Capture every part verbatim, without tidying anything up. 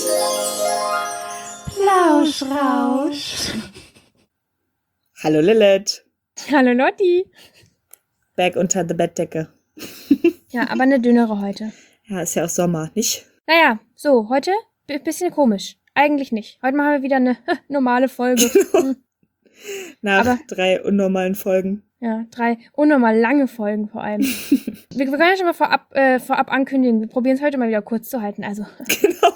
Plauschrausch. Hallo Lilith. Hallo Lotti. Back unter the Bettdecke. Ja, aber eine dünnere heute. Ja, ist ja auch Sommer, nicht? Naja, so, heute ein bisschen komisch. Eigentlich nicht. Heute machen wir wieder eine normale Folge. Hm. Nach Aber- drei unnormalen Folgen. Ja, drei unnormal lange Folgen vor allem. wir, wir können ja schon mal vorab, äh, vorab ankündigen. Wir probieren es heute mal wieder kurz zu halten. Also, Genau.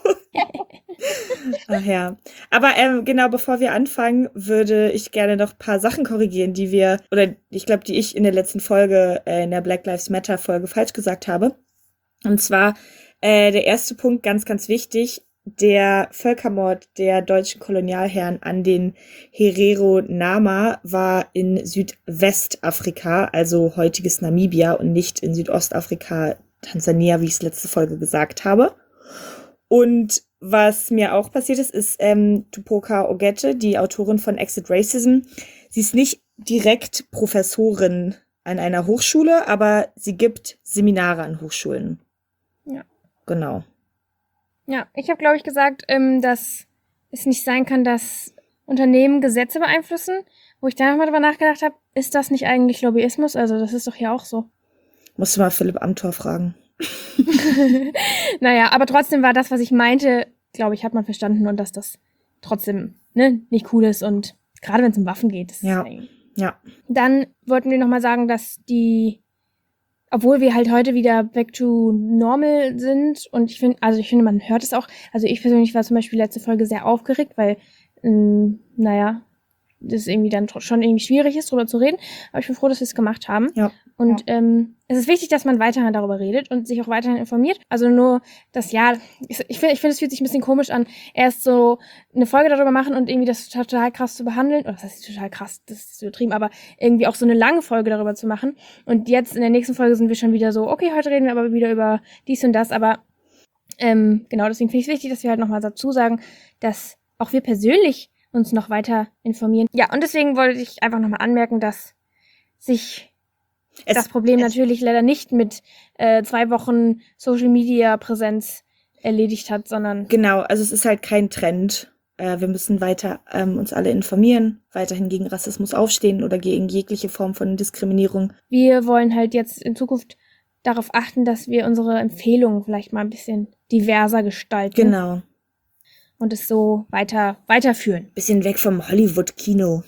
Ach ja. Aber ähm, genau, bevor wir anfangen, würde ich gerne noch ein paar Sachen korrigieren, die wir, oder ich glaube, die ich in der letzten Folge, äh, in der Black Lives Matter Folge falsch gesagt habe. Und zwar äh, der erste Punkt, ganz, ganz wichtig, der Völkermord der deutschen Kolonialherren an den Herero Nama war in Südwestafrika, also heutiges Namibia und nicht in Südostafrika, Tansania, wie ich es letzte Folge gesagt habe. Und was mir auch passiert ist, ist ähm, Tupoka Ogette, die Autorin von Exit Racism. Sie ist nicht direkt Professorin an einer Hochschule, aber sie gibt Seminare an Hochschulen. Ja. Genau. ja, ich habe, glaube ich, gesagt, ähm, dass es nicht sein kann, dass Unternehmen Gesetze beeinflussen. Wo ich dann nochmal drüber nachgedacht habe, ist das nicht eigentlich Lobbyismus? Also, das ist doch hier auch so. Musst du mal Philipp Amthor fragen. Naja, aber trotzdem war das, was ich meinte, glaube ich, hat man verstanden und dass das trotzdem ne, nicht cool ist und gerade wenn es um Waffen geht. Das Ja. ist Ja. Dann wollten wir nochmal sagen, dass die, obwohl wir halt heute wieder back to normal sind und ich finde, also ich finde, man hört es auch, also ich persönlich war zum Beispiel letzte Folge sehr aufgeregt, weil, ähm, naja, das irgendwie dann tr- schon irgendwie schwierig ist, drüber zu reden, aber ich bin froh, dass wir es gemacht haben. Ja. Und ähm, es ist wichtig, dass man weiterhin darüber redet und sich auch weiterhin informiert. Also nur das, ja, ich ich finde, ich finde, es fühlt sich ein bisschen komisch an, erst so eine Folge darüber machen und irgendwie das total krass zu behandeln. Oder das heißt total krass, das ist übertrieben, aber irgendwie auch so eine lange Folge darüber zu machen. Und jetzt in der nächsten Folge sind wir schon wieder so, okay, heute reden wir aber wieder über dies und das. Aber ähm, genau, deswegen finde ich es wichtig, dass wir halt nochmal dazu sagen, dass auch wir persönlich uns noch weiter informieren. Ja, und deswegen wollte ich einfach nochmal anmerken, dass sich Es, das Problem es, natürlich leider nicht mit äh, zwei Wochen Social-Media-Präsenz erledigt hat, sondern Genau, also es ist halt kein Trend. Äh, wir müssen weiter ähm, uns alle informieren, weiterhin gegen Rassismus aufstehen oder gegen jegliche Form von Diskriminierung. wir wollen halt jetzt in Zukunft darauf achten, dass wir unsere Empfehlungen vielleicht mal ein bisschen diverser gestalten Genau. und es so weiter weiterführen. Bisschen weg vom Hollywood-Kino.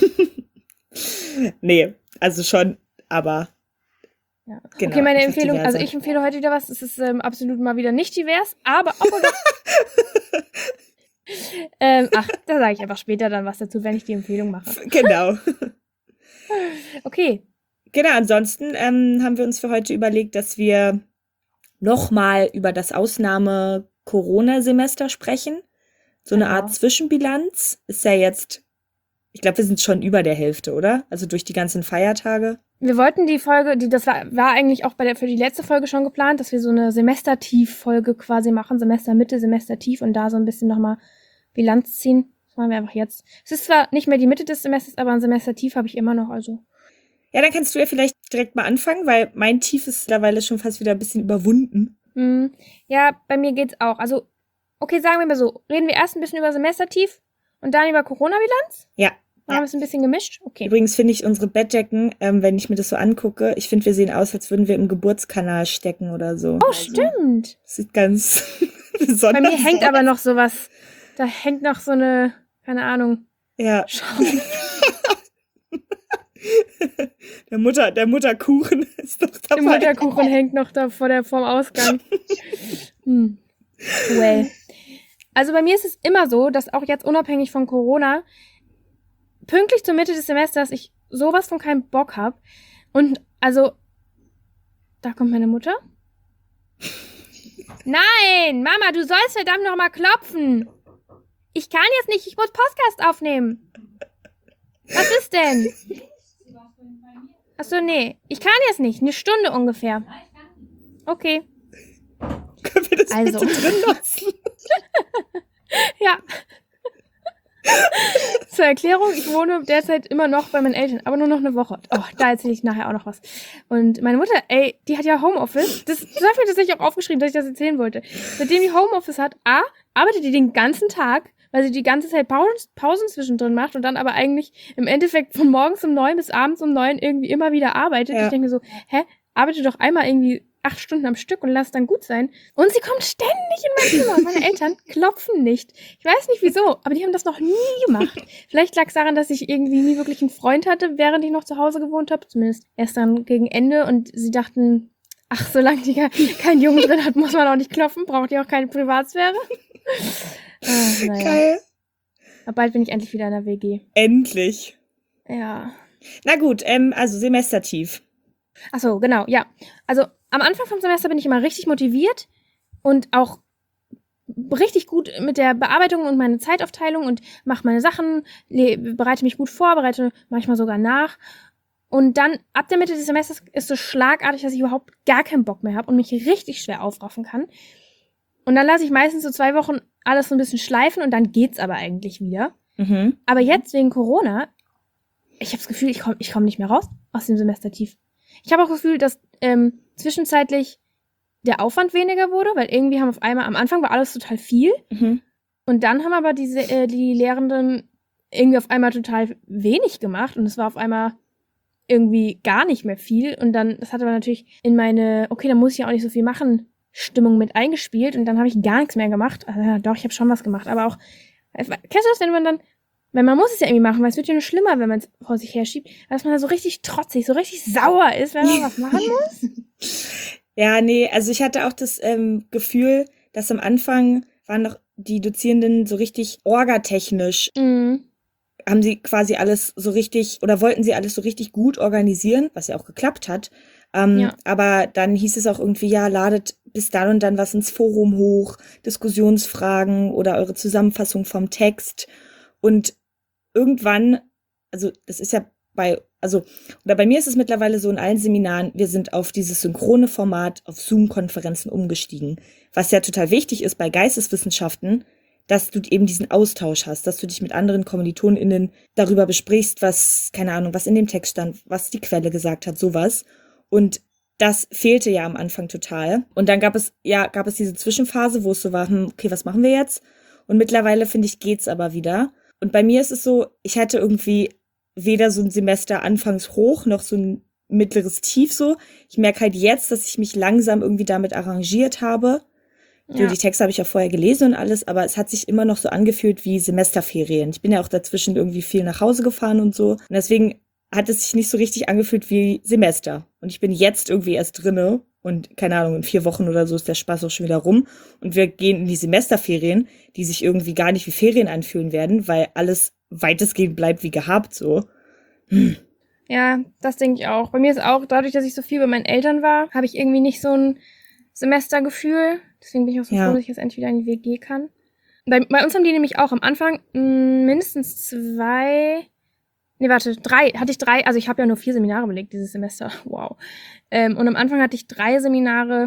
Nee, also schon, aber Ja. genau. Okay, meine einfach Empfehlung, also diverser. ich empfehle heute wieder was, es ist ähm, absolut mal wieder nicht divers, aber obwohl doch, ähm, ach, da sage ich einfach später dann was dazu, wenn ich die Empfehlung mache. Genau. Okay, Genau, ansonsten ähm, haben wir uns für heute überlegt, dass wir nochmal über das Ausnahme-Corona-Semester sprechen. So eine Genau. Art Zwischenbilanz. Ist ja jetzt, ich glaube, wir sind schon über der Hälfte, oder? Also durch die ganzen Feiertage. wir wollten die Folge, die das war, war eigentlich auch bei der für die letzte Folge schon geplant, dass wir so eine Semestertief-Folge quasi machen, Semestermitte, Semestertief und da so ein bisschen nochmal Bilanz ziehen. Das machen wir einfach jetzt. Es ist zwar nicht mehr die Mitte des Semesters, aber ein Semestertief habe ich immer noch, also. Ja, dann kannst du ja vielleicht direkt mal anfangen, weil mein Tief ist mittlerweile schon fast wieder ein bisschen überwunden. Hm, ja, bei mir geht's auch. Also, okay, sagen wir mal so, reden wir erst ein bisschen über Semestertief und dann über Corona-Bilanz? Ja. Machen wir es ein bisschen gemischt? Okay. Übrigens finde ich unsere Bettdecken, ähm, wenn ich mir das so angucke, ich finde, wir sehen aus, als würden wir im Geburtskanal stecken oder so. Oh, Also, stimmt. sieht ganz Bei besonders mir hängt aus. aber noch sowas. Da hängt noch so eine, keine Ahnung, Ja, Schaum. der Mutter, der Mutterkuchen ist doch Der dabei. Mutterkuchen hängt noch da vor der, vorm Ausgang. Hm. Well. Also bei mir ist es immer so, dass auch jetzt unabhängig von Corona pünktlich zur Mitte des Semesters ich sowas von keinen Bock habe. Und also, da kommt meine Mutter. Nein, Mama, du sollst verdammt noch mal klopfen. Ich kann jetzt nicht, ich muss Podcast aufnehmen. Was ist denn? Achso, nee, ich kann jetzt nicht, eine Stunde ungefähr. Okay, Können wir das Also. bitte drin lassen? ja. So, zur Erklärung, ich wohne derzeit immer noch bei meinen Eltern, aber nur noch eine Woche. Oh, da erzähle ich nachher auch noch was. Und meine Mutter, ey, die hat ja Homeoffice. Das, das habe ich tatsächlich auch aufgeschrieben, dass ich das erzählen wollte. Seitdem die Homeoffice hat, A, arbeitet die den ganzen Tag, weil sie die ganze Zeit Pausen, Pausen zwischendrin macht und dann aber eigentlich im Endeffekt von morgens um neun bis abends um neun irgendwie immer wieder arbeitet. Ja. Ich denke mir so, hä, arbeite doch einmal irgendwie acht Stunden am Stück und lass dann gut sein. Und sie kommt ständig in mein Zimmer. Und meine Eltern klopfen nicht. Ich weiß nicht wieso, aber die haben das noch nie gemacht. Vielleicht lag es daran, dass ich irgendwie nie wirklich einen Freund hatte, während ich noch zu Hause gewohnt habe. Zumindest erst dann gegen Ende. Und sie dachten, ach, solange die keinen Jungen drin hat, muss man auch nicht klopfen. Braucht die auch keine Privatsphäre. Ah, naja. Geil. Aber bald bin ich endlich wieder in der W G. Endlich. Ja. Na gut, ähm, also semestertief. Ach so, genau, ja. Also am Anfang vom Semester bin ich immer richtig motiviert und auch richtig gut mit der Bearbeitung und meine Zeitaufteilung und mache meine Sachen, le- bereite mich gut vor, bereite manchmal sogar nach. Und dann ab der Mitte des Semesters ist es so schlagartig, dass ich überhaupt gar keinen Bock mehr habe und mich richtig schwer aufraffen kann. Und dann lasse ich meistens so zwei Wochen alles so ein bisschen schleifen und dann geht's aber eigentlich wieder. Mhm. Aber jetzt wegen Corona, ich habe das Gefühl, ich komme ich komm nicht mehr raus aus dem Semestertief. Ich habe auch das Gefühl, dass ähm, zwischenzeitlich der Aufwand weniger wurde, weil irgendwie haben auf einmal, am Anfang war alles total viel Mhm. und dann haben aber diese, äh, die Lehrenden irgendwie auf einmal total wenig gemacht und es war auf einmal irgendwie gar nicht mehr viel und dann, das hat aber natürlich in meine, okay, dann muss ich ja auch nicht so viel machen, Stimmung mit eingespielt und dann habe ich gar nichts mehr gemacht. Also ja, doch, ich habe schon was gemacht, aber auch, kennst du das, wenn man dann, weil man muss es ja irgendwie machen, weil es wird ja nur schlimmer, wenn man es vor sich her schiebt, dass man da so richtig trotzig, so richtig sauer ist, wenn man was machen muss. Ja, nee, also ich hatte auch das ähm, Gefühl, dass am Anfang waren noch die Dozierenden so richtig orgatechnisch, Mhm. haben sie quasi alles so richtig, oder wollten sie alles so richtig gut organisieren, was ja auch geklappt hat. Ähm, Ja. Aber dann hieß es auch irgendwie, ja, ladet bis dann und dann was ins Forum hoch, Diskussionsfragen oder eure Zusammenfassung vom Text. Und irgendwann, also das ist ja bei, also, oder bei mir ist es mittlerweile so in allen Seminaren, wir sind auf dieses synchrone Format, auf Zoom-Konferenzen umgestiegen. Was ja total wichtig ist bei Geisteswissenschaften, dass du eben diesen Austausch hast, dass du dich mit anderen KommilitonInnen darüber besprichst, was, keine Ahnung, was in dem Text stand, was die Quelle gesagt hat, sowas. Und das fehlte ja am Anfang total. Und dann gab es, ja, gab es diese Zwischenphase, wo es so war, hm, okay, was machen wir jetzt? Und mittlerweile, finde ich, geht's aber wieder. Und bei mir ist es so, ich hatte irgendwie weder so ein Semester anfangs hoch, noch so ein mittleres Tief so. Ich merke halt jetzt, dass ich mich langsam irgendwie damit arrangiert habe. So, Ja. die Texte habe ich ja vorher gelesen und alles, aber es hat sich immer noch so angefühlt wie Semesterferien. Ich bin ja auch dazwischen irgendwie viel nach Hause gefahren und so. Und deswegen hat es sich nicht so richtig angefühlt wie Semester. Und ich bin jetzt irgendwie erst drinne und keine Ahnung, in vier Wochen oder so ist der Spaß auch schon wieder rum. Und wir gehen in die Semesterferien, die sich irgendwie gar nicht wie Ferien anfühlen werden, weil alles weitestgehend bleibt wie gehabt, so. Hm. Ja, das denke ich auch. Bei mir ist auch, dadurch, dass ich so viel bei meinen Eltern war, habe ich irgendwie nicht so ein Semestergefühl. Deswegen bin ich auch so Ja. froh, dass ich jetzt endlich wieder in die W G kann. Bei, bei uns haben die nämlich auch am Anfang mh, mindestens zwei, nee, warte, drei, hatte ich drei, also ich habe ja nur vier Seminare belegt dieses Semester, wow. Ähm, und am Anfang hatte ich drei Seminare,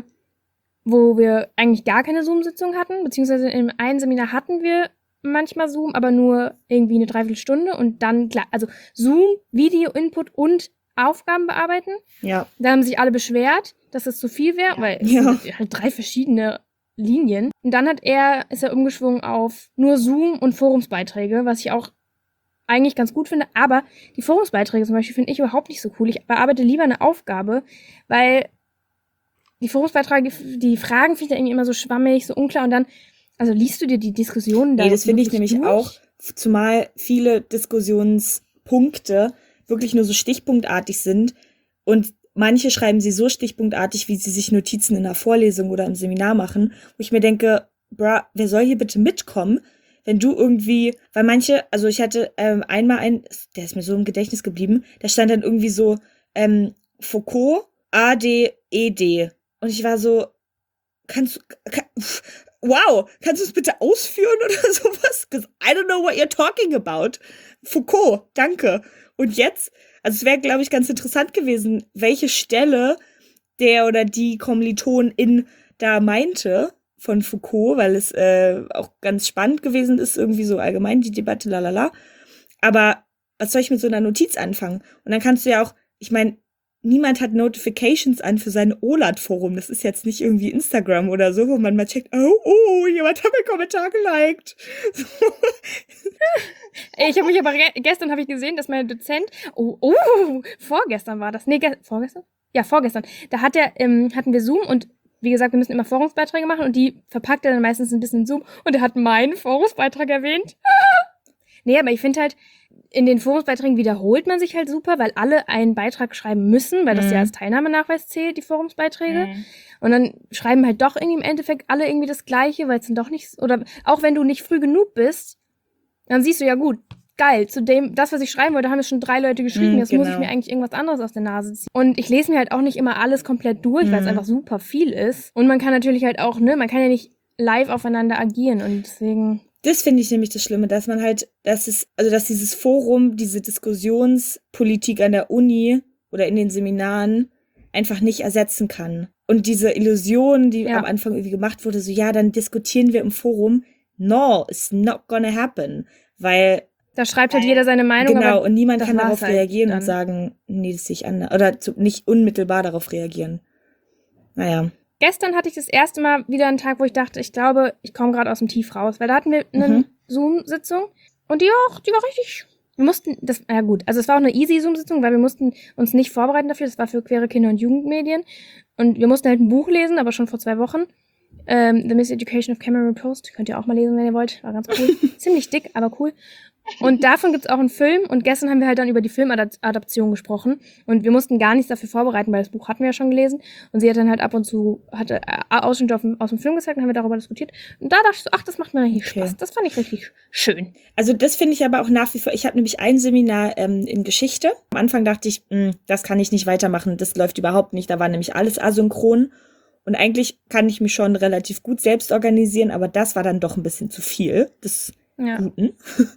wo wir eigentlich gar keine Zoom-Sitzung hatten, beziehungsweise in einem Seminar hatten wir manchmal Zoom, aber nur irgendwie eine Dreiviertelstunde und dann, klar, also Zoom, Video-Input und Aufgaben bearbeiten. Ja. Da haben sich alle beschwert, dass das zu viel wäre, weil es Ja. sind halt drei verschiedene Linien. Und dann hat er, ist er umgeschwungen auf nur Zoom und Forumsbeiträge, was ich auch eigentlich ganz gut finde. Aber die Forumsbeiträge zum Beispiel finde ich überhaupt nicht so cool. Ich bearbeite lieber eine Aufgabe, weil die Forumsbeiträge, die, die Fragen finde ich irgendwie immer so schwammig, so unklar und dann, also liest du dir die Diskussionen da Nee, das finde ich wirklich nämlich durch? auch, zumal viele Diskussionspunkte wirklich nur so stichpunktartig sind und manche schreiben sie so stichpunktartig, wie sie sich Notizen in einer Vorlesung oder im Seminar machen, wo ich mir denke, bruh, wer soll hier bitte mitkommen, wenn du irgendwie, weil manche, also ich hatte ähm, einmal einen, der ist mir so im Gedächtnis geblieben, da stand dann irgendwie so ähm, Foucault, A D E D und ich war so, kannst du, kann, wow, kannst du es bitte ausführen oder sowas? 'Cause I don't know what you're talking about. Foucault, danke. Und jetzt, also es wäre, glaube ich, ganz interessant gewesen, welche Stelle der oder die Kommilitonin da meinte von Foucault, weil es äh, auch ganz spannend gewesen ist, irgendwie so allgemein die Debatte, lalala. Aber was soll ich mit so einer Notiz anfangen? Und dann kannst du ja auch, ich meine, niemand hat Notifications an für sein O L A D-Forum. Das ist jetzt nicht irgendwie Instagram oder so, wo man mal checkt, oh, oh, jemand hat meinen Kommentar geliked. So. Ich habe mich aber ge- gestern habe ich gesehen, dass mein Dozent, oh, oh, vorgestern war das, nee, ge- vorgestern? Ja, vorgestern. Da hat er, ähm, hatten wir Zoom und wie gesagt, wir müssen immer Forumsbeiträge machen und die verpackt er dann meistens ein bisschen in Zoom und er hat meinen Forumsbeitrag erwähnt. Nee, aber ich finde halt, in den Forumsbeiträgen wiederholt man sich halt super, weil alle einen Beitrag schreiben müssen, weil das Mhm. ja als Teilnahmenachweis zählt, die Forumsbeiträge. Mhm. Und dann schreiben halt doch irgendwie im Endeffekt alle irgendwie das Gleiche, weil es dann doch nicht, oder auch wenn du nicht früh genug bist, dann siehst du ja gut, geil, zu dem, das, was ich schreiben wollte, haben es schon drei Leute geschrieben, Mhm, jetzt muss ich genau. mir eigentlich irgendwas anderes aus der Nase ziehen. Und ich lese mir halt auch nicht immer alles komplett durch, weil es Mhm. einfach super viel ist. Und man kann natürlich halt auch, ne, man kann ja nicht live aufeinander agieren und deswegen... Das finde ich nämlich das Schlimme, dass man halt, dass es, also dass dieses Forum, diese Diskussionspolitik an der Uni oder in den Seminaren einfach nicht ersetzen kann. Und diese Illusion, die Ja. am Anfang irgendwie gemacht wurde, so ja, dann diskutieren wir im Forum. No, it's not gonna happen. Weil, Da schreibt halt jeder seine Meinung, genau, aber und niemand das kann war's darauf halt reagieren dann. und sagen, nee, das sehe ich anders. Oder zu, nicht unmittelbar darauf reagieren. Naja. Gestern hatte ich das erste Mal wieder einen Tag, wo ich dachte, ich glaube, ich komme gerade aus dem Tief raus. Weil da hatten wir eine Mhm. Zoom-Sitzung und die auch, die war richtig... Wir mussten, das, ja gut, also es war auch eine easy Zoom-Sitzung, weil wir mussten uns nicht vorbereiten dafür. Das war für queere Kinder- und Jugendmedien. Und wir mussten halt ein Buch lesen, aber schon vor zwei Wochen. Ähm, The Miseducation of Cameron Post. Könnt ihr auch mal lesen, wenn ihr wollt. War ganz cool. Ziemlich dick, aber cool. Und davon gibt's auch einen Film. Und gestern haben wir halt dann über die Filmadaption gesprochen. Und wir mussten gar nichts dafür vorbereiten, weil das Buch hatten wir ja schon gelesen. Und sie hat dann halt ab und zu hatte äh, Ausschnitte auf dem- aus dem Film gezeigt und haben wir darüber diskutiert. Und da dachte ich so, ach, das macht mir richtig Okay. Spaß. Das fand ich richtig schön. Also das finde ich aber auch nach wie vor, ich habe nämlich ein Seminar ähm, in Geschichte. Am Anfang dachte ich, mh, das kann ich nicht weitermachen, das läuft überhaupt nicht. Da war nämlich alles asynchron. Und eigentlich kann ich mich schon relativ gut selbst organisieren, aber das war dann doch ein bisschen zu viel des Ja. Guten.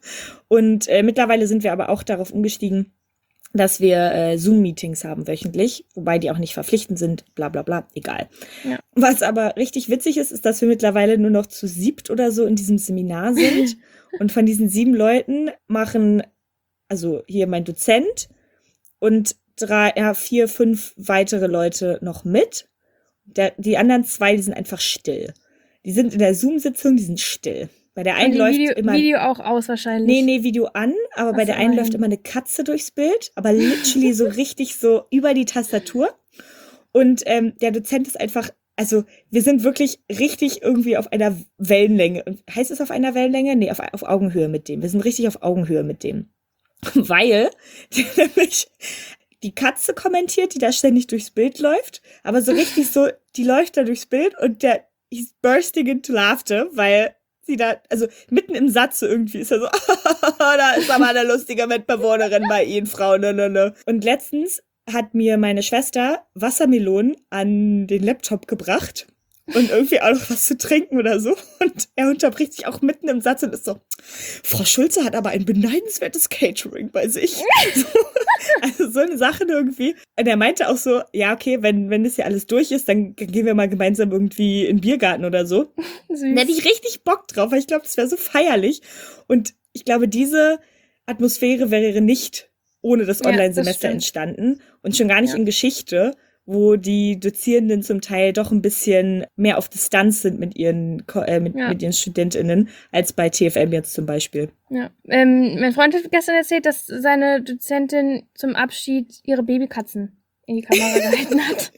Und äh, mittlerweile sind wir aber auch darauf umgestiegen, dass wir äh, Zoom-Meetings haben wöchentlich, wobei die auch nicht verpflichtend sind, bla bla bla, egal. Ja. Was aber richtig witzig ist, ist, dass wir mittlerweile nur noch zu siebt oder so in diesem Seminar sind. Und von diesen sieben Leuten machen, also hier mein Dozent und drei, ja, vier, fünf weitere Leute noch mit. Der, die anderen zwei, die sind einfach still. Die sind in der Zoom-Sitzung, die sind still. Bei der Und einen die läuft Video, immer... Video auch aus wahrscheinlich. Nee, nee, Video an, aber Ach bei so, der einen läuft immerhin. immer eine Katze durchs Bild, aber literally so richtig so über die Tastatur. Und ähm, der Dozent ist einfach, also wir sind wirklich richtig irgendwie auf einer Wellenlänge. Und heißt es auf einer Wellenlänge? Nee, auf, auf Augenhöhe mit dem. Wir sind richtig auf Augenhöhe mit dem. Weil der nämlich die Katze kommentiert, die da ständig durchs Bild läuft, aber so richtig so, die läuft da durchs Bild und der ist bursting into laughter, weil sie da, also mitten im Satz so irgendwie ist er so, da ist aber eine lustige Mitbewohnerin bei Ihnen, Frau, ne, ne, ne. Und letztens hat mir meine Schwester Wassermelonen an den Laptop gebracht und irgendwie auch noch was zu trinken oder so. Und er unterbricht sich auch mitten im Satz und ist so, Frau Schulze hat aber ein beneidenswertes Catering bei sich. So, also so eine Sache irgendwie. Und er meinte auch so, ja, okay, wenn, wenn das hier alles durch ist, dann gehen wir mal gemeinsam irgendwie in den Biergarten oder so. Süß. Da hätte ich richtig Bock drauf, weil ich glaube, das wäre so feierlich. Und ich glaube, diese Atmosphäre wäre nicht ohne das Ja, das Online-Semester stimmt. entstanden. Und schon gar nicht Ja. in Geschichte, wo die Dozierenden zum Teil doch ein bisschen mehr auf Distanz sind mit ihren, Ko- äh, mit, Ja. mit ihren StudentInnen, als bei T F M jetzt zum Beispiel. Ja. Ähm, mein Freund hat gestern erzählt, dass seine Dozentin zum Abschied ihre Babykatzen in die Kamera gehalten hat.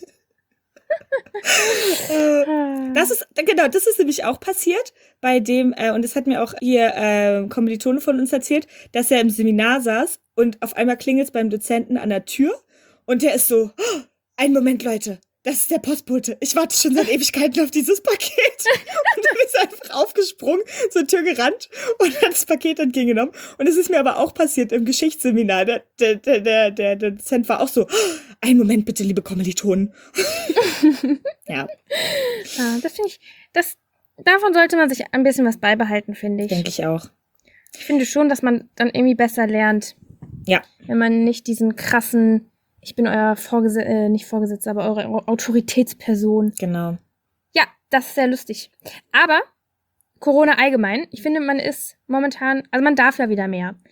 Äh, Das ist, genau, das ist nämlich auch passiert bei dem, äh, und das hat mir auch hier äh, Kommilitone von uns erzählt, dass er im Seminar saß und auf einmal klingelt es beim Dozenten an der Tür und der ist so, oh, einen Moment, Leute, das ist der Postbote. Ich warte schon seit Ewigkeiten auf dieses Paket. Und dann ist er einfach aufgesprungen, zur Tür gerannt und hat das Paket entgegengenommen. Und es ist mir aber auch passiert im Geschichtsseminar. Der, der, der, der, der Dozent war auch so, oh, einen Moment bitte, liebe Kommilitonen. Ja, Ja, das finde ich, das, davon sollte man sich ein bisschen was beibehalten, finde ich. denke ich auch. Ich finde schon, dass man dann irgendwie besser lernt, Ja. wenn man nicht diesen krassen, ich bin euer Vorgesetzter, äh, nicht Vorgesetzter, aber eure Autoritätsperson. Genau. Ja, das ist sehr lustig. Aber Corona allgemein, ich finde, man ist momentan, also man darf ja wieder mehr.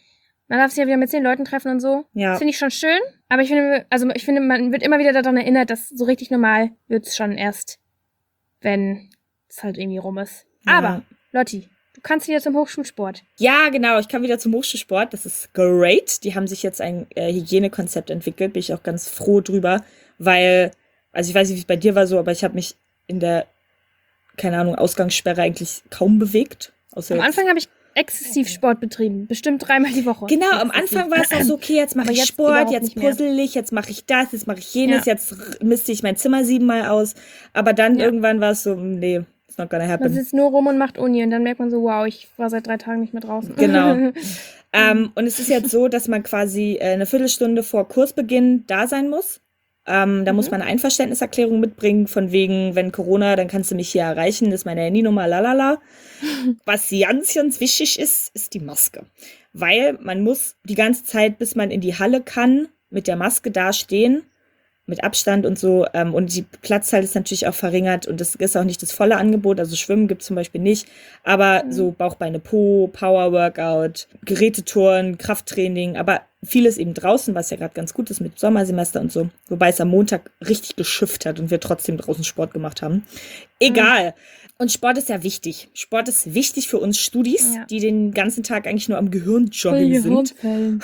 Man darf sich ja wieder mit zehn Leuten treffen und so. Ja. Das finde ich schon schön. Aber ich finde, also ich finde, man wird immer wieder daran erinnert, dass so richtig normal wird's schon erst, wenn es halt irgendwie rum ist. Ja. Aber, Lotti, du kannst wieder zum Hochschulsport. Ja, genau. Ich kann wieder zum Hochschulsport. Das ist great. Die haben sich jetzt ein äh, Hygienekonzept entwickelt. Bin ich auch ganz froh drüber, weil, also ich weiß nicht, wie es bei dir war so, aber ich habe mich in der, keine Ahnung, Ausgangssperre eigentlich kaum bewegt. Außer Am jetzt. Anfang habe ich exzessiv Sport betrieben. Bestimmt dreimal die Woche. Genau, am Exzessiv. Anfang war es noch so, okay, jetzt mache Aber ich jetzt Sport, überhaupt jetzt nicht mehr. puzzle ich, jetzt mache ich das, jetzt mache ich jenes, Ja. jetzt misste ich mein Zimmer siebenmal aus. Aber dann Ja. irgendwann war es so, nee, it's not gonna Man happen. sitzt nur rum und macht Uni und dann merkt man so, wow, ich war seit drei Tagen nicht mehr draußen. Genau. Ähm, und es ist jetzt so, dass man quasi äh, eine Viertelstunde vor Kursbeginn da sein muss. Ähm, da Mhm. muss man eine Einverständniserklärung mitbringen, von wegen, wenn Corona, dann kannst du mich hier erreichen, das ist meine Handynummer, lalala. Was ganz, ganz wichtig ist, ist die Maske. Weil man muss die ganze Zeit, bis man in die Halle kann, mit der Maske dastehen, mit Abstand und so. Ähm, und die Platzzahl ist natürlich auch verringert und das ist auch nicht das volle Angebot. Also Schwimmen gibt es zum Beispiel nicht. Aber Mhm. so Bauch, Beine, Po, Power-Workout, Gerätetouren, Krafttraining, aber vieles eben draußen, was ja gerade ganz gut ist mit Sommersemester und so. Wobei es am Montag richtig geschifft hat und wir trotzdem draußen Sport gemacht haben. Egal. Und Sport ist ja wichtig. Sport ist wichtig für uns Studis, Ja. die den ganzen Tag eigentlich nur am Gehirn joggen sind.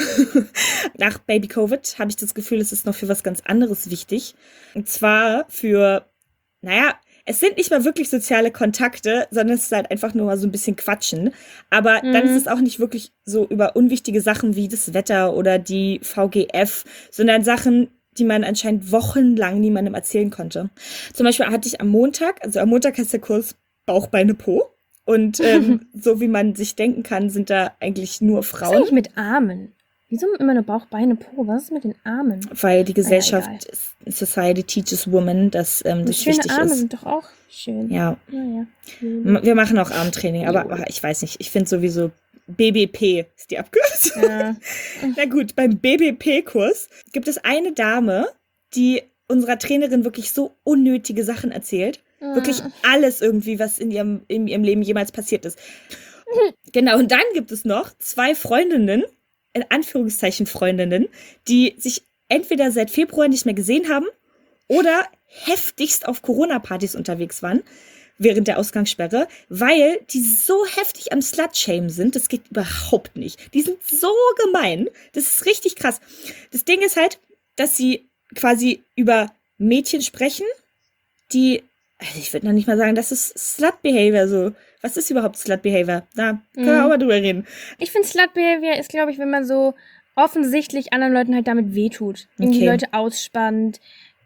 Nach Baby Covid habe ich das Gefühl, es ist noch für was ganz anderes wichtig. Und zwar für, naja, es sind nicht mal wirklich soziale Kontakte, sondern es ist halt einfach nur mal so ein bisschen Quatschen. Aber Mhm. dann ist es auch nicht wirklich so über unwichtige Sachen wie das Wetter oder die V G F, sondern Sachen, die man anscheinend wochenlang niemandem erzählen konnte. Zum Beispiel hatte ich am Montag, also am Montag heißt der Kurs Bauch, Beine, Po. Und ähm, so wie man sich denken kann, sind da eigentlich nur Was ist Frauen. eigentlich mit Armen? Wieso immer nur Bauch, Beine, Po? Was ist mit den Armen? Weil die Gesellschaft, egal. Society teaches women, dass ähm, das Schöne wichtig Arme ist. sind doch auch schön. Ja, Naja. M- wir machen auch Armtraining, aber Jo. ach, ich weiß nicht, ich finde sowieso B B P ist die Abkürzung. Ja. Na gut, beim B B P-Kurs gibt es eine Dame, die unserer Trainerin wirklich so unnötige Sachen erzählt. Wirklich alles irgendwie, was in ihrem, in ihrem Leben jemals passiert ist. Genau, und dann gibt es noch zwei Freundinnen, in Anführungszeichen Freundinnen, die sich entweder seit Februar nicht mehr gesehen haben oder heftigst auf Corona-Partys unterwegs waren während der Ausgangssperre, weil die so heftig am Slut-Shame sind, das geht überhaupt nicht. Die sind so gemein, das ist richtig krass. Das Ding ist halt, dass sie quasi über Mädchen sprechen, die, also ich würde noch nicht mal sagen, das ist Slut-Behavior so. Was ist überhaupt Slut-Behavior? Na, können wir Mhm. auch mal drüber reden. Ich finde, Slut-Behavior ist, glaube ich, wenn man so offensichtlich anderen Leuten halt damit wehtut. Irgendwie Okay. Leute ausspannt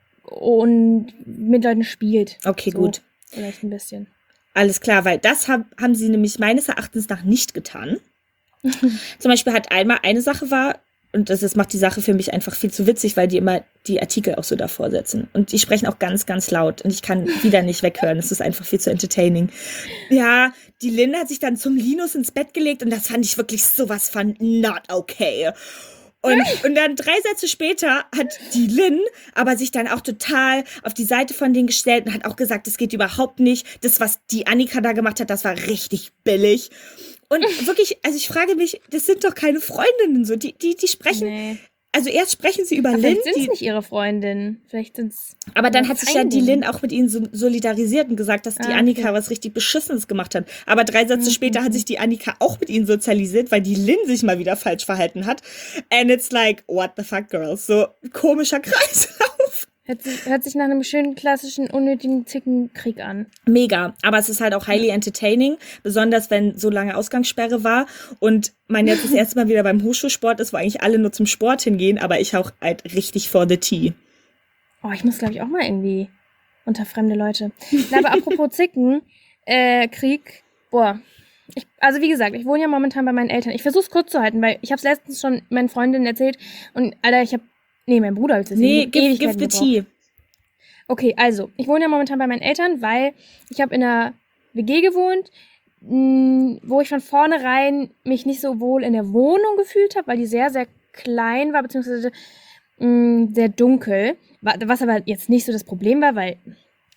und mit Leuten spielt. Okay, So, gut. Vielleicht ein bisschen. Alles klar, weil das hab, haben sie nämlich meines Erachtens nach nicht getan. Zum Beispiel hat einmal eine Sache war, und das, das macht die Sache für mich einfach viel zu witzig, weil die immer die Artikel auch so davor setzen. Und die sprechen auch ganz, ganz laut. Und ich kann wieder nicht weghören. Es ist einfach viel zu entertaining. Ja, die Lynn hat sich dann zum Linus ins Bett gelegt und das fand ich wirklich sowas von not okay. Und, und dann drei Sätze später hat die Lynn aber sich dann auch total auf die Seite von denen gestellt und hat auch gesagt, das geht überhaupt nicht. Das, was die Annika da gemacht hat, das war richtig billig. Und wirklich, also ich frage mich, das sind doch keine Freundinnen so. Die, die, die sprechen, Nee. also erst sprechen sie über Aber Lynn, vielleicht sind es die, nicht ihre Freundin. Vielleicht sind es. aber dann hat sich ja die Feindin. Lynn auch mit ihnen so solidarisiert und gesagt, dass die Ah, okay. Annika was richtig Beschissenes gemacht hat. Aber drei Sätze Mhm. später hat sich die Annika auch mit ihnen sozialisiert, weil die Lynn sich mal wieder falsch verhalten hat. And it's like, what the fuck, girls? So komischer Kreislauf. Hört sich, hört sich nach einem schönen, klassischen, unnötigen Zickenkrieg an. Mega, aber es ist halt auch highly entertaining, besonders wenn so lange Ausgangssperre war und man jetzt das erste Mal wieder beim Hochschulsport ist, wo eigentlich alle nur zum Sport hingehen, aber ich auch halt richtig for the tea. Oh, ich muss, glaube ich, auch mal irgendwie unter fremde Leute. Na, aber apropos Zicken, äh, Krieg, boah. Ich, also wie gesagt, ich wohne ja momentan bei meinen Eltern. Ich versuche es kurz zu halten, weil ich habe es letztens schon meinen Freundinnen erzählt und, Alter, ich habe, nee, mein Bruder hat es erzählt. Nee, Ich hab give, Ewigkeiten give the gebraucht. tea. Okay, also, ich wohne ja momentan bei meinen Eltern, weil ich habe in einer W G gewohnt, mh, wo ich von vornherein mich nicht so wohl in der Wohnung gefühlt habe, weil die sehr, sehr klein war, beziehungsweise mh, sehr dunkel. Wa- Was aber jetzt nicht so das Problem war, weil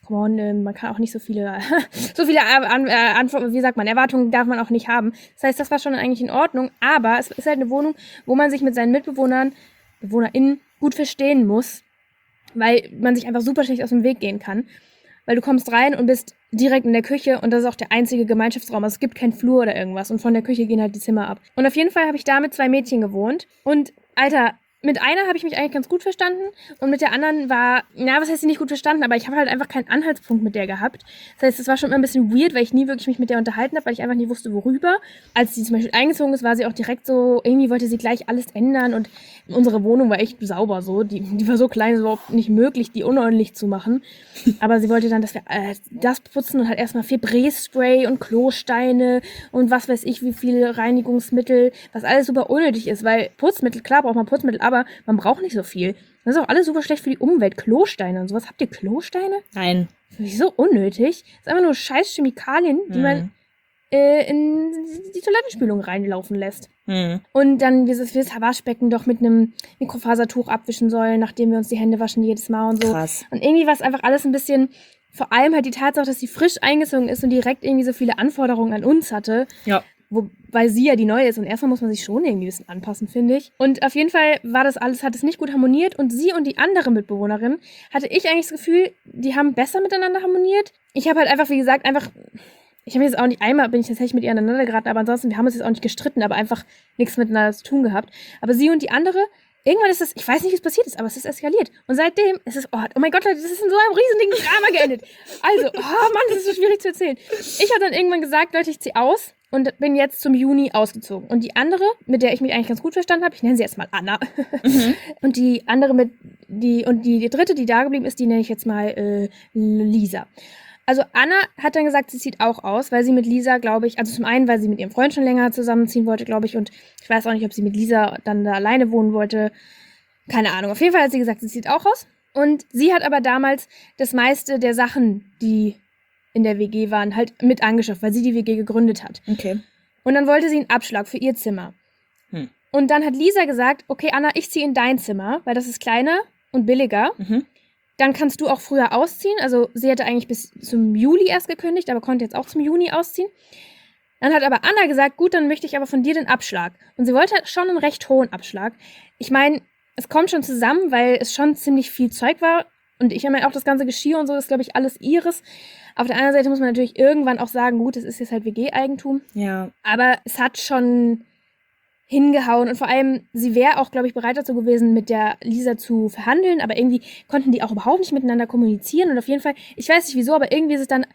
come on, äh, man kann auch nicht so viele, so viele an, äh, Anforderungen, wie sagt man, Erwartungen darf man auch nicht haben. Das heißt, das war schon eigentlich in Ordnung, aber es ist halt eine Wohnung, wo man sich mit seinen Mitbewohnern, BewohnerInnen gut verstehen muss, weil man sich einfach super schlecht aus dem Weg gehen kann. Weil du kommst rein und bist direkt in der Küche und das ist auch der einzige Gemeinschaftsraum. Also es gibt keinen Flur oder irgendwas und von der Küche gehen halt die Zimmer ab. Und auf jeden Fall habe ich da mit zwei Mädchen gewohnt und, Alter, mit einer habe ich mich eigentlich ganz gut verstanden und mit der anderen war, na, was heißt sie nicht gut verstanden, aber ich habe halt einfach keinen Anhaltspunkt mit der gehabt. Das heißt, es war schon immer ein bisschen weird, weil ich nie wirklich mich mit der unterhalten habe, weil ich einfach nie wusste, worüber. Als sie zum Beispiel eingezogen ist, war sie auch direkt so, irgendwie wollte sie gleich alles ändern und unsere Wohnung war echt sauber so. Die, die war so klein, es war überhaupt nicht möglich, die unordentlich zu machen. Aber sie wollte dann, dass wir äh, das putzen und halt erstmal Febreze-Spray und Klosteine und was weiß ich, wie viele Reinigungsmittel, was alles super unnötig ist, weil Putzmittel, klar braucht man Putzmittel, aber man braucht nicht so viel. Das ist auch alles super schlecht für die Umwelt. Klosteine und sowas. Habt ihr Klosteine? Nein. Das finde ich so unnötig. Das ist einfach nur scheiß Chemikalien, die mhm. man äh, in die Toilettenspülung reinlaufen lässt. Mhm. Und dann dieses, dieses Waschbecken doch mit einem Mikrofasertuch abwischen sollen, nachdem wir uns die Hände waschen jedes Mal und so. Krass. Und irgendwie war es einfach alles ein bisschen, vor allem halt die Tatsache, dass sie frisch eingezogen ist und direkt irgendwie so viele Anforderungen an uns hatte. Ja. Wobei sie ja die Neue ist und erstmal muss man sich schon irgendwie ein bisschen anpassen, finde ich. Und auf jeden Fall war das alles, hat es nicht gut harmoniert und sie und die andere Mitbewohnerin hatte ich eigentlich das Gefühl, die haben besser miteinander harmoniert. Ich habe halt einfach, wie gesagt, einfach, ich habe jetzt auch nicht, einmal bin ich tatsächlich mit ihr aneinander geraten, aber ansonsten, wir haben uns jetzt auch nicht gestritten, aber einfach nichts miteinander zu tun gehabt. Aber sie und die andere, irgendwann ist das, ich weiß nicht, wie es passiert ist, aber es ist eskaliert. Und seitdem ist es, oh, oh mein Gott, Leute, das ist in so einem riesigen Drama geendet. Also, oh Mann, das ist so schwierig zu erzählen. Ich habe dann irgendwann gesagt, Leute, ich ziehe aus. Und bin jetzt zum Juni ausgezogen. Und die andere, mit der ich mich eigentlich ganz gut verstanden habe, ich nenne sie jetzt mal Anna. Mhm. Und die andere mit, die, und die, die dritte, die da geblieben ist, die nenne ich jetzt mal äh, Lisa. Also Anna hat dann gesagt, sie zieht auch aus, weil sie mit Lisa, glaube ich, also zum einen, weil sie mit ihrem Freund schon länger zusammenziehen wollte, glaube ich. Und ich weiß auch nicht, ob sie mit Lisa dann da alleine wohnen wollte. Keine Ahnung. Auf jeden Fall hat sie gesagt, sie zieht auch aus. Und sie hat aber damals das meiste der Sachen, die in der W G waren, halt mit angeschafft, weil sie die W G gegründet hat. Okay. Und dann wollte sie einen Abschlag für ihr Zimmer. Hm. Und dann hat Lisa gesagt, okay, Anna, ich ziehe in dein Zimmer, weil das ist kleiner und billiger. Mhm. Dann kannst du auch früher ausziehen. Also sie hätte eigentlich bis zum Juli erst gekündigt, aber konnte jetzt auch zum Juni ausziehen. Dann hat aber Anna gesagt, gut, dann möchte ich aber von dir den Abschlag. Und sie wollte schon einen recht hohen Abschlag. Ich meine, es kommt schon zusammen, weil es schon ziemlich viel Zeug war. Und ich meine auch das ganze Geschirr und so, ist, glaube ich, alles ihres. Auf der anderen Seite muss man natürlich irgendwann auch sagen, gut, es ist jetzt halt W G-Eigentum. Ja. Aber es hat schon hingehauen. Und vor allem, sie wäre auch, glaube ich, bereit dazu gewesen, mit der Lisa zu verhandeln. Aber irgendwie konnten die auch überhaupt nicht miteinander kommunizieren. Und auf jeden Fall, ich weiß nicht wieso, aber irgendwie ist es dann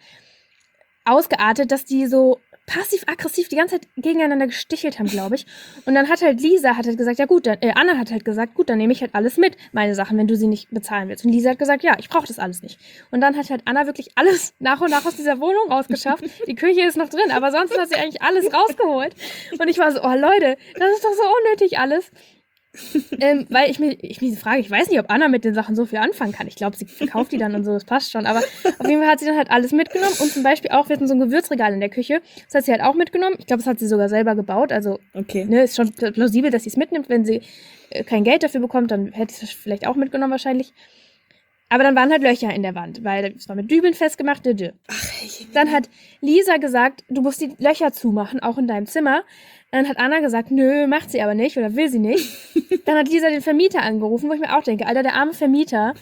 ausgeartet, dass die so passiv-aggressiv die ganze Zeit gegeneinander gestichelt haben, glaube ich. Und dann hat halt Lisa hat halt gesagt, ja gut, dann, äh, Anna hat halt gesagt, gut, dann nehme ich halt alles mit, meine Sachen, wenn du sie nicht bezahlen willst. Und Lisa hat gesagt, ja, ich brauche das alles nicht. Und dann hat halt Anna wirklich alles nach und nach aus dieser Wohnung rausgeschafft. Die Küche ist noch drin, aber sonst hat sie eigentlich alles rausgeholt. Und ich war so, oh Leute, das ist doch so unnötig alles. ähm, weil ich mir, ich mir frage, ich weiß nicht, ob Anna mit den Sachen so viel anfangen kann. Ich glaube, sie verkauft die dann und so, das passt schon. Aber auf jeden Fall hat sie dann halt alles mitgenommen und zum Beispiel auch, wir hatten so ein Gewürzregal in der Küche. Das hat sie halt auch mitgenommen. Ich glaube, das hat sie sogar selber gebaut. Also, okay. ne, ist schon plausibel, dass sie es mitnimmt. Wenn sie äh, kein Geld dafür bekommt, dann hätte sie es vielleicht auch mitgenommen wahrscheinlich. Aber dann waren halt Löcher in der Wand, weil es war mit Dübeln festgemacht. Dö, dö. Ach, dann hat Lisa gesagt, du musst die Löcher zumachen, auch in deinem Zimmer. Dann hat Anna gesagt, nö, macht sie aber nicht oder will sie nicht. Dann hat Lisa den Vermieter angerufen, wo ich mir auch denke, Alter, der arme Vermieter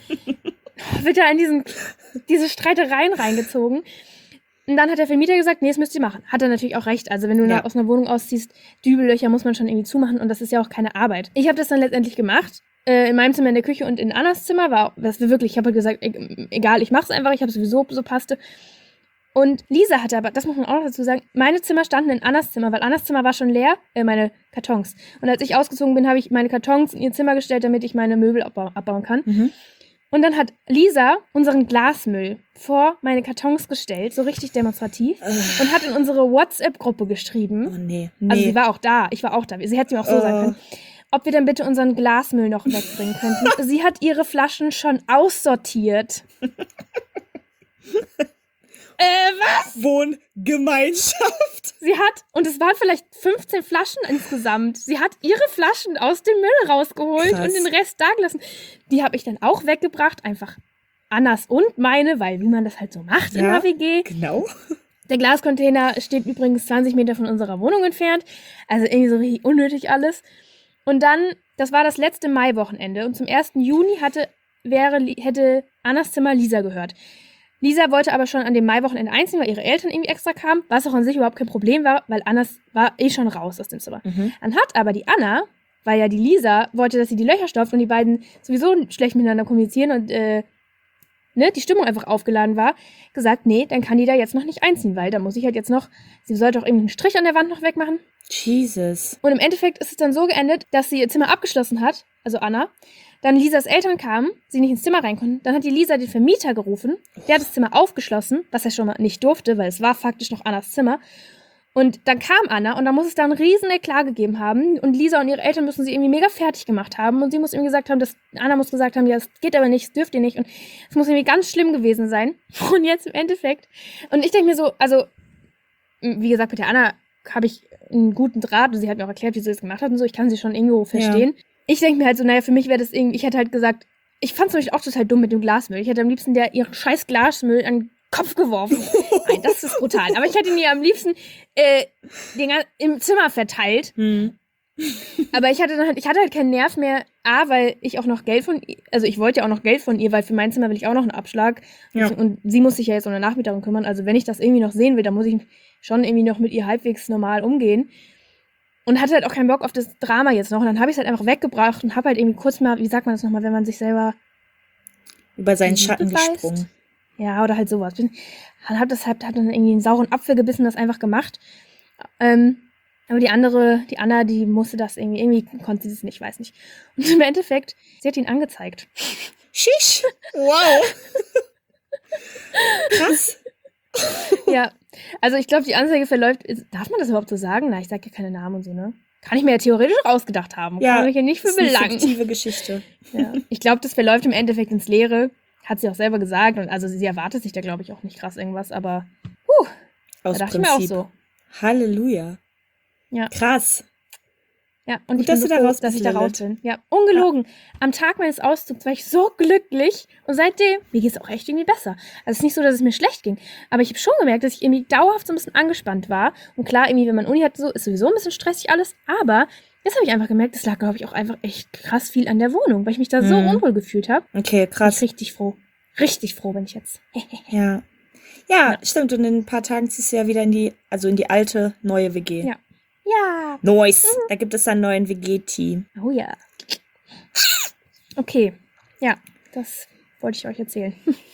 wird da in diesen, diese Streitereien reingezogen. Und dann hat der Vermieter gesagt, nee, das müsst ihr machen. Hat er natürlich auch recht. Also wenn du ja. aus einer Wohnung ausziehst, Dübellöcher muss man schon irgendwie zumachen und das ist ja auch keine Arbeit. Ich habe das dann letztendlich gemacht. Äh, in meinem Zimmer in der Küche und in Annas Zimmer war das wirklich, ich habe halt gesagt, egal, ich mach's einfach, ich habe sowieso so passte. Und Lisa hatte aber, das muss man auch noch dazu sagen, meine Zimmer standen in Annas Zimmer, weil Annas Zimmer war schon leer, äh, meine Kartons. Und als ich ausgezogen bin, habe ich meine Kartons in ihr Zimmer gestellt, damit ich meine Möbel abba- abbauen kann. Mhm. Und dann hat Lisa unseren Glasmüll vor meine Kartons gestellt, so richtig demonstrativ, uh. und hat in unsere WhatsApp-Gruppe geschrieben. Oh nee, nee. Also sie war auch da, ich war auch da, sie hätte mir auch so uh. sagen können, ob wir dann bitte unseren Glasmüll noch wegbringen könnten. Sie hat ihre Flaschen schon aussortiert. Äh, was? Wohngemeinschaft. Sie hat, und es waren vielleicht fünfzehn Flaschen insgesamt, sie hat ihre Flaschen aus dem Müll rausgeholt Krass. Und den Rest da gelassen. Die habe ich dann auch weggebracht, einfach Annas und meine, weil wie man das halt so macht in Ja, der W G. genau. Der Glascontainer steht übrigens zwanzig Meter von unserer Wohnung entfernt. Also irgendwie so richtig unnötig alles. Und dann, das war das letzte Maiwochenende. Und zum ersten Juni hatte, wäre, hätte Annas Zimmer Lisa gehört. Lisa wollte aber schon an dem Maiwochenende einziehen, weil ihre Eltern irgendwie extra kamen. Was auch an sich überhaupt kein Problem war, weil Annas war eh schon raus aus dem Zimmer. Mhm. Dann hat aber die Anna, weil ja die Lisa wollte, dass sie die Löcher stopft und die beiden sowieso schlecht miteinander kommunizieren und äh, ne, die Stimmung einfach aufgeladen war, gesagt, nee, dann kann die da jetzt noch nicht einziehen, weil da muss ich halt jetzt noch, sie sollte auch irgendwie einen Strich an der Wand noch wegmachen. Jesus. Und im Endeffekt ist es dann so geendet, dass sie ihr Zimmer abgeschlossen hat, also Anna. Dann Lisas Eltern kamen, sie nicht ins Zimmer rein konnten. Dann hat die Lisa den Vermieter gerufen. Der hat das Zimmer aufgeschlossen, was er schon mal nicht durfte, weil es war faktisch noch Annas Zimmer. Und dann kam Anna und da muss es da einen riesen Eklat gegeben haben. Und Lisa und ihre Eltern müssen sie irgendwie mega fertig gemacht haben. Und sie muss irgendwie gesagt haben, dass Anna muss gesagt haben, ja, es geht aber nicht, es dürft ihr nicht. Und es muss irgendwie ganz schlimm gewesen sein. Und jetzt im Endeffekt. Und ich denke mir so, also, wie gesagt, mit der Anna habe ich einen guten Draht. Und sie hat mir auch erklärt, wie sie das gemacht hat und so. Ich kann sie schon irgendwo verstehen. Ja. Ich denke mir halt so, naja, für mich wäre das irgendwie, ich hätte halt gesagt, ich fand es nämlich auch total dumm mit dem Glasmüll. Ich hätte am liebsten der ihren scheiß Glasmüll an den Kopf geworfen. Nein, das ist brutal. Aber ich hätte ihn ihr am liebsten äh, den, im Zimmer verteilt. Hm. Aber ich hatte dann halt, ich hatte halt keinen Nerv mehr. A, weil ich auch noch Geld von ihr, also ich wollte ja auch noch Geld von ihr, weil für mein Zimmer will ich auch noch einen Abschlag. Ja. Und sie muss sich ja jetzt um eine Nachmieterin kümmern. Also wenn ich das irgendwie noch sehen will, dann muss ich schon irgendwie noch mit ihr halbwegs normal umgehen. Und hatte halt auch keinen Bock auf das Drama jetzt noch. Und dann habe ich es halt einfach weggebracht und habe halt irgendwie kurz mal, wie sagt man das nochmal, wenn man sich selber über seinen Schatten gesprungen. Ja, oder halt sowas. Dann habe das halt, hab dann irgendwie einen sauren Apfel gebissen, das einfach gemacht. Ähm, aber die andere, die Anna, die musste das irgendwie, irgendwie konnte sie das nicht, weiß nicht. Und im Endeffekt, sie hat ihn angezeigt. Schisch! Wow! Krass! Ja, also ich glaube, die Anzeige verläuft, darf man das überhaupt so sagen? Na, ich sage ja keine Namen und so, ne? Kann ich mir ja theoretisch ausgedacht haben. Ja, kann ich ja nicht für belangen. Eine fiktive Geschichte. Ja. Ich glaube, das verläuft im Endeffekt ins Leere. Hat sie auch selber gesagt. Und also sie erwartet sich da, glaube ich, auch nicht krass irgendwas. Aber, huh, aus da dachte Prinzip. Ich mir auch so. Halleluja. Ja. Krass. Ja, und Gut, ich bin dass so du froh, da raus dass ich bist, da raus Lilith. bin. Ja, ungelogen. Ja. Am Tag meines Auszugs war ich so glücklich. Und seitdem, mir geht es auch echt irgendwie besser. Also es ist nicht so, dass es mir schlecht ging. Aber ich habe schon gemerkt, dass ich irgendwie dauerhaft so ein bisschen angespannt war. Und klar, irgendwie, wenn man Uni hat, so ist sowieso ein bisschen stressig alles. Aber jetzt habe ich einfach gemerkt, das lag, glaube ich, auch einfach echt krass viel an der Wohnung, weil ich mich da so Mhm. unwohl gefühlt habe. Okay, krass. Bin ich richtig froh. Richtig froh bin ich jetzt. Ja. Ja, ja, stimmt. Und in ein paar Tagen ziehst du ja wieder in die, also in die alte, neue W G. Ja. Ja. Nice. Mhm. Da gibt es dann einen neuen W G-Team. Oh ja. Okay. Ja, das wollte ich euch erzählen.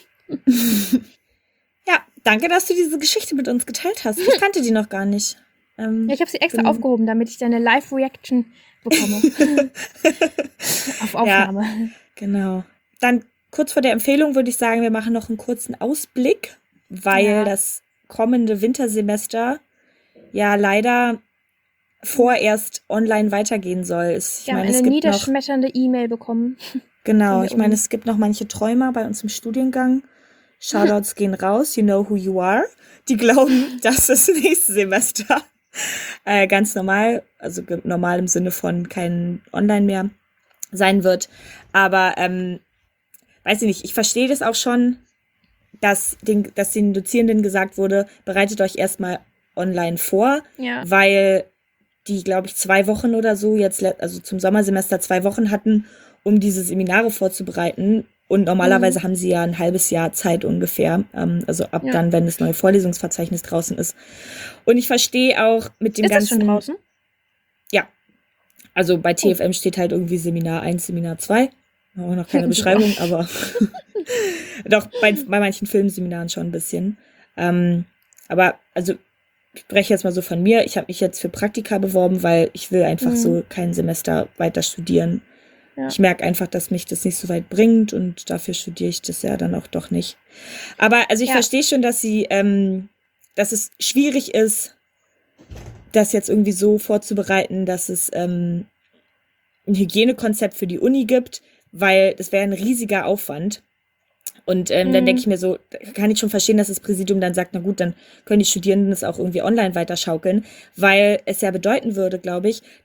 Ja, danke, dass du diese Geschichte mit uns geteilt hast. Ich kannte die noch gar nicht. Ähm, ja, ich habe sie extra bin... aufgehoben, damit ich deine Live-Reaction bekomme. Auf Aufnahme. Ja, genau. Dann kurz vor der Empfehlung würde ich sagen, wir machen noch einen kurzen Ausblick, weil ja. das kommende Wintersemester ja leider vorerst online weitergehen soll. Ich Wir meine, haben es eine gibt niederschmetternde E-Mail bekommen. Genau, ich meine, es gibt noch manche Träumer bei uns im Studiengang. Shoutouts gehen raus, you know who you are. Die glauben, dass das nächste Semester äh, ganz normal, also normal im Sinne von kein Online mehr sein wird. Aber, ähm, weiß ich nicht, ich verstehe das auch schon, dass den, dass den Dozierenden gesagt wurde, bereitet euch erstmal online vor, ja. weil die, glaube ich, zwei Wochen oder so jetzt, also zum Sommersemester zwei Wochen hatten, um diese Seminare vorzubereiten. Und normalerweise mhm. haben sie ja ein halbes Jahr Zeit ungefähr, ähm, also ab ja. dann, wenn das neue Vorlesungsverzeichnis draußen ist. Und ich verstehe auch mit dem ist ganzen... Ist das schon draußen? Ja. Also bei T F M oh. steht halt irgendwie Seminar eins, Seminar zwei. Auch noch keine Beschreibung, aber doch bei, bei manchen Filmseminaren schon ein bisschen. Ähm, aber also ich spreche jetzt mal so von mir. Ich habe mich jetzt für Praktika beworben, weil ich will einfach mhm. so kein Semester weiter studieren. Ja. Ich merke einfach, dass mich das nicht so weit bringt und dafür studiere ich das ja dann auch doch nicht. Aber also ich ja. verstehe schon, dass sie, ähm, dass es schwierig ist, das jetzt irgendwie so vorzubereiten, dass es ähm, ein Hygienekonzept für die Uni gibt, weil das wäre ein riesiger Aufwand. Und ähm, mhm. dann denke ich mir so, kann ich schon verstehen, dass das Präsidium dann sagt, na gut, dann können die Studierenden das auch irgendwie online weiterschaukeln, weil es ja bedeuten würde, glaube ich, dass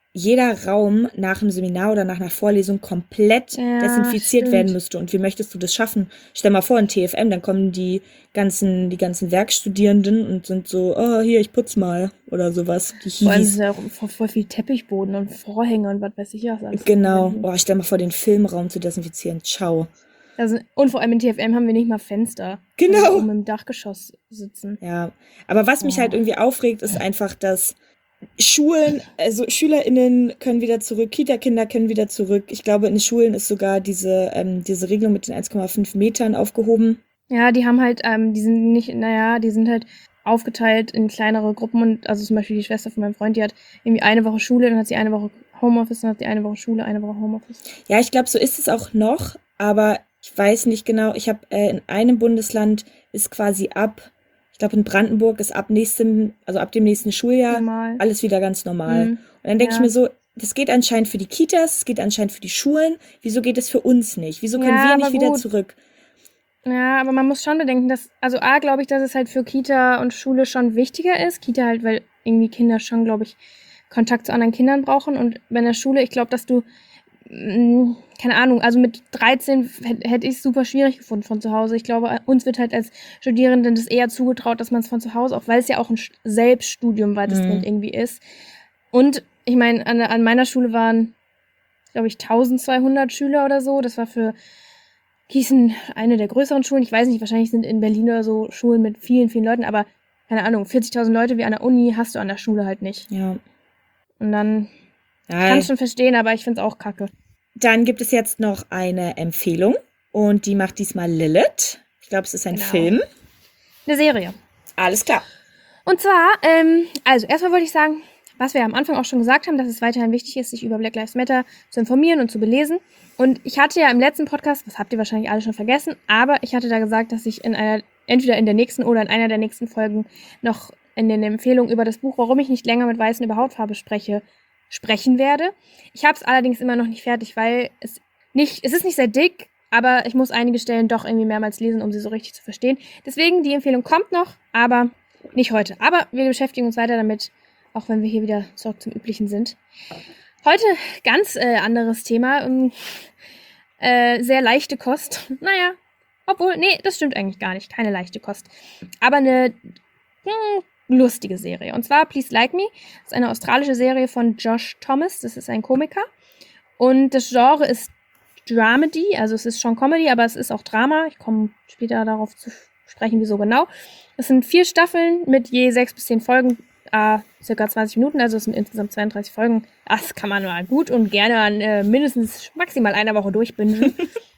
jeder Raum nach einem Seminar oder nach einer Vorlesung komplett Ja, desinfiziert stimmt. werden müsste. Und wie möchtest du das schaffen? Stell mal vor, in T F M, dann kommen die ganzen, die ganzen Werkstudierenden und sind so, oh, hier, ich putz mal oder sowas. Die Vor allem ist Hiwis. ja auch voll, voll viel Teppichboden und Vorhänge und was weiß ich was alles. Genau. Oh, stell mal vor, den Filmraum zu desinfizieren. Ciao. Also, und vor allem in T F M haben wir nicht mal Fenster. Genau. Wenn wir oben im Dachgeschoss sitzen. Ja. Aber was mich Oh. halt irgendwie aufregt, ist einfach, dass Schulen, also SchülerInnen können wieder zurück, Kita-Kinder können wieder zurück. Ich glaube, in den Schulen ist sogar diese, ähm, diese Regelung mit den eins Komma fünf Metern aufgehoben. Ja, die haben halt, ähm, die sind nicht, naja, die sind halt aufgeteilt in kleinere Gruppen und also zum Beispiel die Schwester von meinem Freund, die hat irgendwie eine Woche Schule, dann hat sie eine Woche Homeoffice, dann hat sie eine Woche Schule, eine Woche Homeoffice. Ja, ich glaube, so ist es auch noch, aber ich weiß nicht genau. Ich habe äh, in einem Bundesland ist quasi ab, ich glaube in Brandenburg ist ab nächstem, also ab dem nächsten Schuljahr Normal. alles wieder ganz normal. Mhm. Und dann denke ich Ja. mir so, das geht anscheinend für die Kitas, es geht anscheinend für die Schulen. Wieso geht es für uns nicht? Wieso können Ja, wir aber nicht wieder gut. zurück? Ja, aber man muss schon bedenken, dass, also A, glaube ich, dass es halt für Kita und Schule schon wichtiger ist. Kita halt, weil irgendwie Kinder schon, glaube ich, Kontakt zu anderen Kindern brauchen. Und bei der Schule, ich glaube, dass du, mh, keine Ahnung, also mit dreizehn hätte hätt ich es super schwierig gefunden von zu Hause. Ich glaube, uns wird halt als Studierenden das eher zugetraut, dass man es von zu Hause, auch weil es ja auch ein Sch- Selbststudium weitestgehend Mhm. irgendwie ist. Und ich meine, an, an meiner Schule waren, glaube ich, eintausendzweihundert Schüler oder so. Das war für Gießen eine der größeren Schulen. Ich weiß nicht, wahrscheinlich sind in Berlin oder so Schulen mit vielen, vielen Leuten, aber keine Ahnung, vierzigtausend Leute wie an der Uni hast du an der Schule halt nicht. Ja. Und dann Ja. kann ich schon verstehen, aber ich finde es auch kacke. Dann gibt es jetzt noch eine Empfehlung und die macht diesmal Lilith. Ich glaube, es ist ein Genau. Film. Eine Serie. Alles klar. Und zwar, ähm, also erstmal wollte ich sagen, was wir am Anfang auch schon gesagt haben, dass es weiterhin wichtig ist, sich über Black Lives Matter zu informieren und zu belesen. Und ich hatte ja im letzten Podcast, das habt ihr wahrscheinlich alle schon vergessen, aber ich hatte da gesagt, dass ich in einer, entweder in der nächsten oder in einer der nächsten Folgen noch in den Empfehlungen über das Buch Warum ich nicht länger mit Weißen über Hautfarbe spreche, sprechen werde. Ich habe es allerdings immer noch nicht fertig, weil es nicht, es ist nicht sehr dick, aber ich muss einige Stellen doch irgendwie mehrmals lesen, um sie so richtig zu verstehen. Deswegen, die Empfehlung kommt noch, aber nicht heute. Aber wir beschäftigen uns weiter damit, auch wenn wir hier wieder zurück zum Üblichen sind. Heute ganz äh, anderes Thema. ähm, Äh, sehr leichte Kost. Naja, obwohl, nee, das stimmt eigentlich gar nicht. Keine leichte Kost. Aber eine hm, lustige Serie. Und zwar Please Like Me. Das ist eine australische Serie von Josh Thomas. Das ist ein Komiker. Und das Genre ist Dramedy. Also es ist schon Comedy, aber es ist auch Drama. Ich komme später darauf zu sprechen, wieso genau. Es sind vier Staffeln mit je sechs bis zehn Folgen. Uh, circa zwanzig Minuten, also es sind insgesamt zweiunddreißig Folgen. Das kann man mal gut und gerne an äh, mindestens maximal einer Woche durchbingen.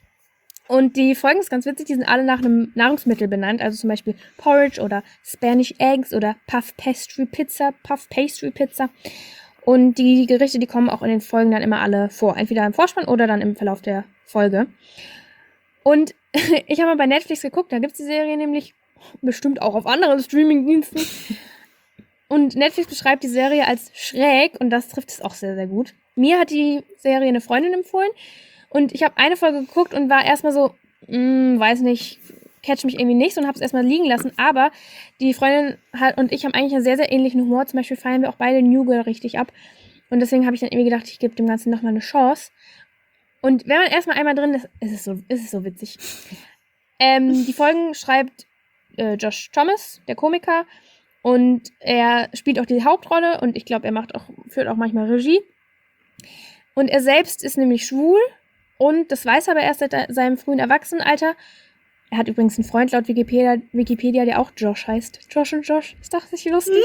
Und die Folgen ist ganz witzig, die sind alle nach einem Nahrungsmittel benannt, also zum Beispiel Porridge oder Spanish Eggs oder Puff Pastry Pizza, Puff Pastry Pizza. Und die Gerichte, die kommen auch in den Folgen dann immer alle vor, entweder im Vorspann oder dann im Verlauf der Folge. Und ich habe mal bei Netflix geguckt, da gibt es die Serie nämlich bestimmt auch auf anderen Streamingdiensten. Und Netflix beschreibt die Serie als schräg und das trifft es auch sehr, sehr gut. Mir hat die Serie eine Freundin empfohlen und ich habe eine Folge geguckt und war erstmal so, mh, weiß nicht, catch mich irgendwie nicht so und habe es erstmal liegen lassen. Aber die Freundin hat und ich haben eigentlich einen sehr, sehr ähnlichen Humor. Zum Beispiel feiern wir auch beide New Girl richtig ab. Und deswegen habe ich dann irgendwie gedacht, ich gebe dem Ganzen nochmal eine Chance. Und wenn man erstmal einmal drin ist, ist es so, ist es so witzig. Ähm, die Folgen schreibt äh, Josh Thomas, der Komiker. Und er spielt auch die Hauptrolle und ich glaube, er macht auch, führt auch manchmal Regie. Und er selbst ist nämlich schwul und das weiß er aber erst seit seinem frühen Erwachsenenalter. Er hat übrigens einen Freund laut Wikipedia, Wikipedia, der auch Josh heißt. Josh und Josh, ist doch nicht lustig?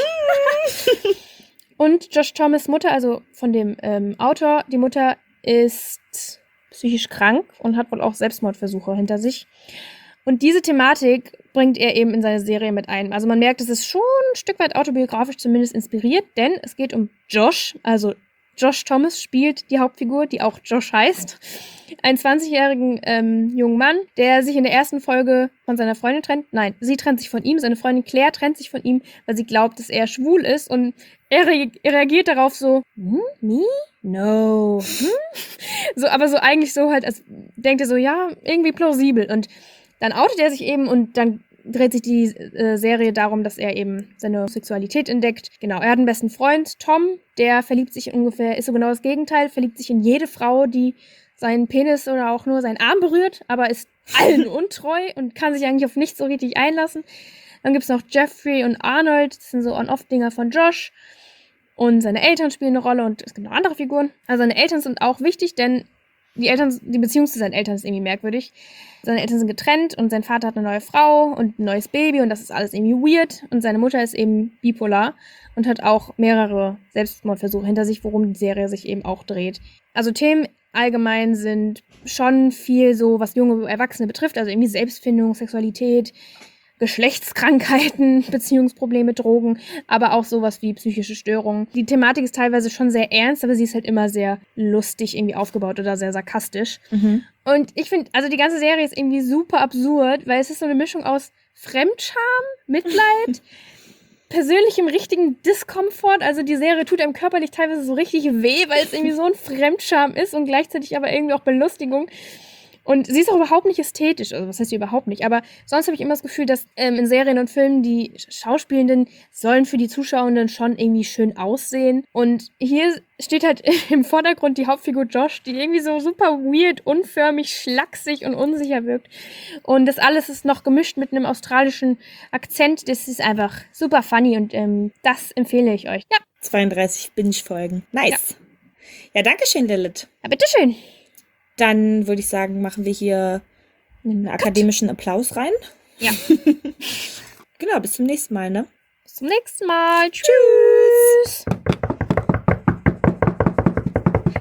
Und Josh Thomas' Mutter, also von dem ähm, Autor, die Mutter ist psychisch krank und hat wohl auch Selbstmordversuche hinter sich. Und diese Thematik bringt er eben in seine Serie mit ein. Also man merkt, es ist schon ein Stück weit autobiografisch zumindest inspiriert, denn es geht um Josh, also Josh Thomas spielt die Hauptfigur, die auch Josh heißt. Einen zwanzigjährigen ähm, jungen Mann, der sich in der ersten Folge von seiner Freundin trennt. Nein, sie trennt sich von ihm. Seine Freundin Claire trennt sich von ihm, weil sie glaubt, dass er schwul ist. Und er, re- er reagiert darauf so, hm, me? No. Hm? So, aber so eigentlich so halt, als denkt er so, ja, irgendwie plausibel. Und dann outet er sich eben und dann dreht sich die äh, Serie darum, dass er eben seine Sexualität entdeckt. Genau, er hat einen besten Freund, Tom, der verliebt sich ungefähr, ist so genau das Gegenteil, verliebt sich in jede Frau, die seinen Penis oder auch nur seinen Arm berührt, aber ist allen untreu und kann sich eigentlich auf nichts so richtig einlassen. Dann gibt's noch Jeffrey und Arnold, das sind so On-Off-Dinger von Josh. Und seine Eltern spielen eine Rolle und es gibt noch andere Figuren. Also seine Eltern sind auch wichtig, denn die Eltern, die Beziehung zu seinen Eltern ist irgendwie merkwürdig. Seine Eltern sind getrennt und sein Vater hat eine neue Frau und ein neues Baby und das ist alles irgendwie weird. Und seine Mutter ist eben bipolar und hat auch mehrere Selbstmordversuche hinter sich, worum die Serie sich eben auch dreht. Also Themen allgemein sind schon viel so, was junge Erwachsene betrifft, also irgendwie Selbstfindung, Sexualität, Geschlechtskrankheiten, Beziehungsprobleme, Drogen, aber auch sowas wie psychische Störungen. Die Thematik ist teilweise schon sehr ernst, aber sie ist halt immer sehr lustig irgendwie aufgebaut oder sehr sarkastisch. Mhm. Und ich finde, also die ganze Serie ist irgendwie super absurd, weil es ist so eine Mischung aus Fremdscham, Mitleid, persönlichem richtigen Diskomfort. Also die Serie tut einem körperlich teilweise so richtig weh, weil es irgendwie so ein Fremdscham ist und gleichzeitig aber irgendwie auch Belustigung. Und sie ist auch überhaupt nicht ästhetisch, also was heißt sie überhaupt nicht, aber sonst habe ich immer das Gefühl, dass ähm, in Serien und Filmen die Schauspielenden sollen für die Zuschauenden schon irgendwie schön aussehen. Und hier steht halt im Vordergrund die Hauptfigur Josh, die irgendwie so super weird, unförmig, schlaksig und unsicher wirkt. Und das alles ist noch gemischt mit einem australischen Akzent. Das ist einfach super funny und ähm, das empfehle ich euch. Ja. zweiunddreißig Binge-Folgen. Nice. Ja, ja, danke schön, Lilith. Ja, bitteschön. Dann würde ich sagen, machen wir hier einen akademischen Applaus rein. Ja. Genau, bis zum nächsten Mal, ne? Bis zum nächsten Mal. Tschüss.